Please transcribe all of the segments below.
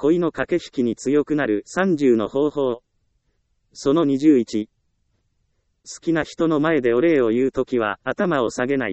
恋の駆け引きに強くなる30の方法。その21。好きな人の前でお礼を言うときは頭を下げない。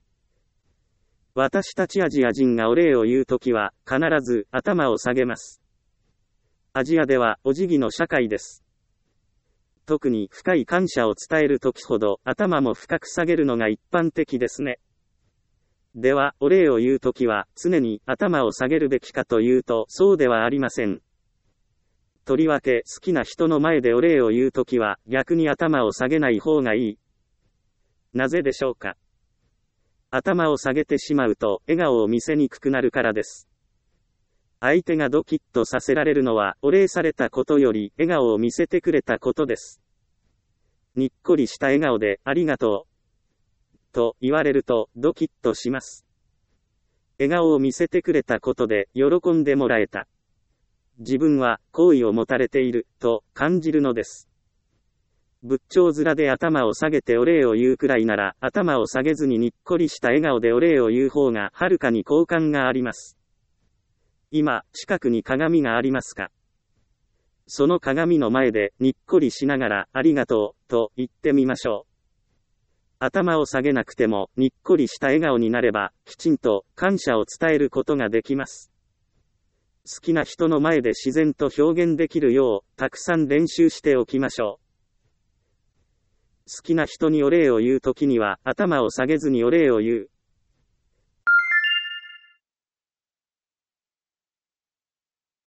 私たちアジア人がお礼を言うときは必ず頭を下げます。アジアではお辞儀の社会です。特に深い感謝を伝えるときほど頭も深く下げるのが一般的ですね。では、お礼を言うときは常に頭を下げるべきかというとそうではありません。とりわけ好きな人の前でお礼を言うときは逆に頭を下げない方がいい。なぜでしょうか。頭を下げてしまうと笑顔を見せにくくなるからです。相手がドキッとさせられるのはお礼されたことより笑顔を見せてくれたことです。にっこりした笑顔でありがとうと言われるとドキッとします。笑顔を見せてくれたことで喜んでもらえた。自分は好意を持たれていると感じるのです。仏頂面で頭を下げてお礼を言うくらいなら頭を下げずににっこりした笑顔でお礼を言う方がはるかに好感があります。今、近くに鏡がありますか？その鏡の前でにっこりしながらありがとうと言ってみましょう。頭を下げなくてもにっこりした笑顔になればきちんと感謝を伝えることができます。好きな人の前で自然と表現できるようたくさん練習しておきましょう。好きな人にお礼を言うときには頭を下げずにお礼を言う。